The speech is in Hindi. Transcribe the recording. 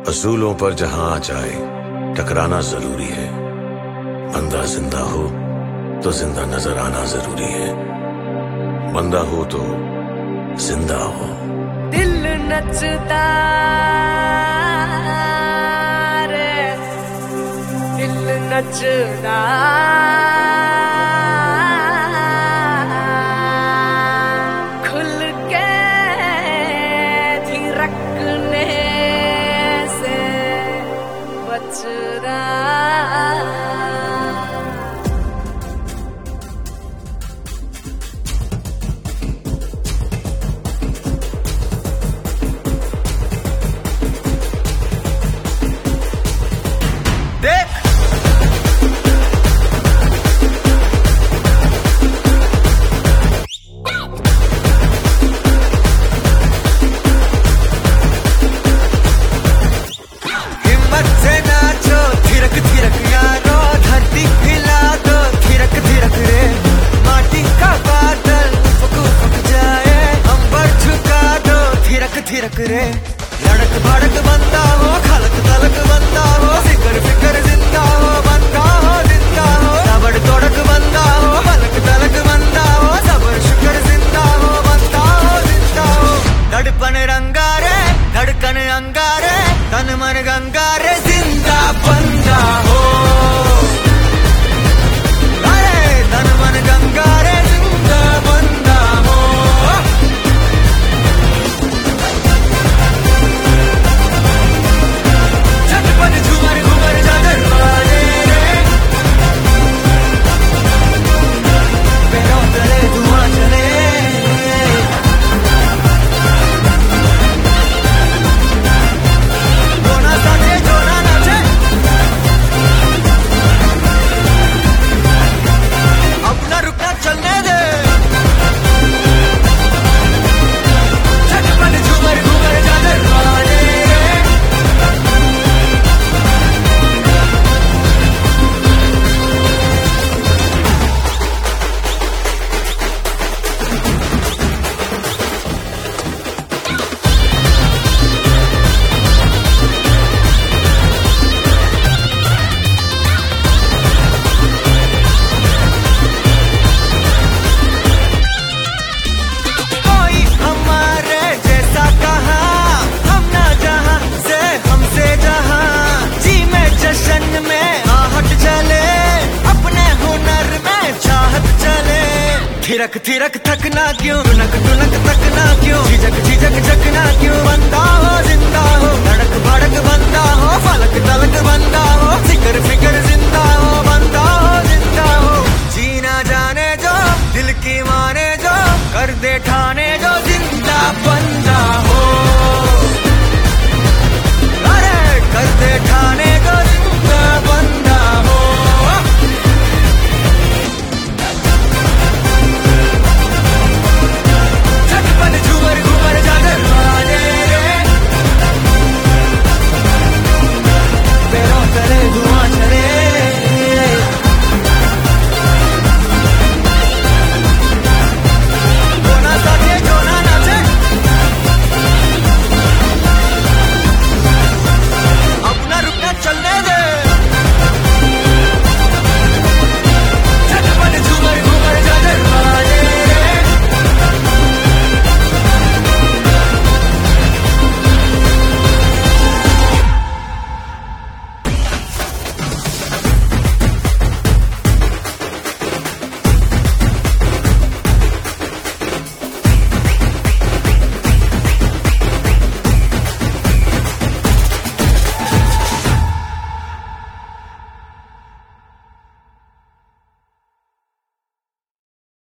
असूलों पर जहां आ जाए टकराना जरूरी है। बंदा जिंदा हो तो जिंदा नजर आना जरूरी है। बंदा हो तो जिंदा हो। दिल नचता रे, दिल नचता खुल के थिरकने से बच रहा। थिरक रे लड़क भड़क बनता हो, खलक तलक बनता हो, फिकर फिकर जिंदा हो, बनता हो जिंदा हो, तबड़ तोड़क बनता हो, खलक तलक बनता हो, सबर शुक्र जिंदा हो, बनता हो जिंदा हो। धड़पन रंगारे, धड़कन अंगारे, तन मन गंगारे, जिंदा बंदा हो। अरे तन मन गंगारे, जिंदा बंदा हो। थिरक थिरक थकना क्यों, टुनक टुनक तकना क्यों, झिझक झिझक झकना क्यों, बंदा हो